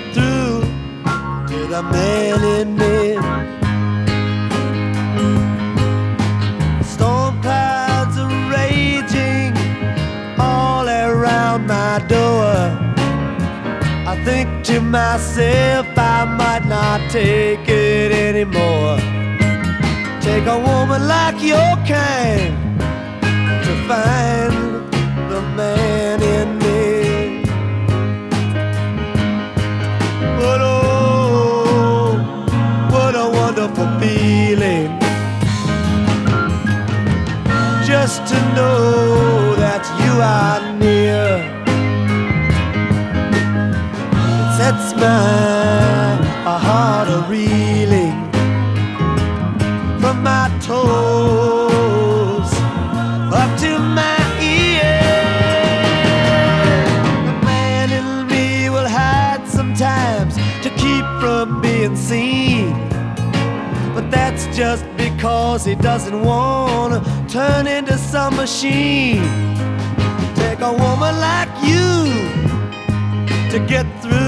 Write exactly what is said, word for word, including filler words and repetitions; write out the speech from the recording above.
through to the man in me. Storm clouds are raging all around my door. I think to myself I might not take it anymore. Take a woman like your kind to find the man in me. But oh, what a wonderful feeling, just to know that you are near. It sets my heart a-reeling from my toes up to my ears. The man in me will hide sometimes to keep from being seen, but that's just because he doesn't want to turn into some machine. Take a woman like you to get through